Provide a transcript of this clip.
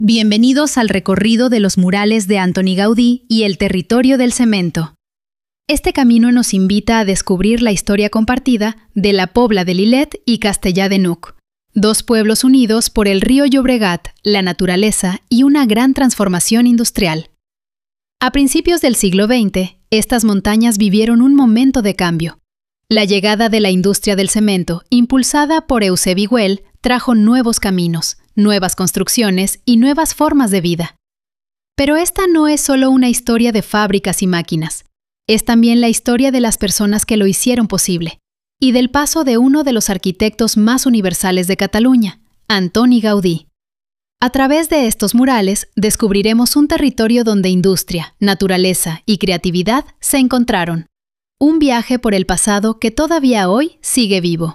Bienvenidos al recorrido de los murales de Antoni Gaudí y el territorio del cemento. Este camino nos invita a descubrir la historia compartida de la Pobla de Lillet y Castellar de n'Hug, dos pueblos unidos por el río Llobregat, la naturaleza y una gran transformación industrial. A principios del siglo XX, estas montañas vivieron un momento de cambio. La llegada de la industria del cemento, impulsada por Eusebi Güell, trajo nuevos caminos, nuevas construcciones y nuevas formas de vida. Pero esta no es solo una historia de fábricas y máquinas. Es también la historia de las personas que lo hicieron posible, y del paso de uno de los arquitectos más universales de Cataluña, Antoni Gaudí. A través de estos murales descubriremos un territorio donde industria, naturaleza y creatividad se encontraron. Un viaje por el pasado que todavía hoy sigue vivo.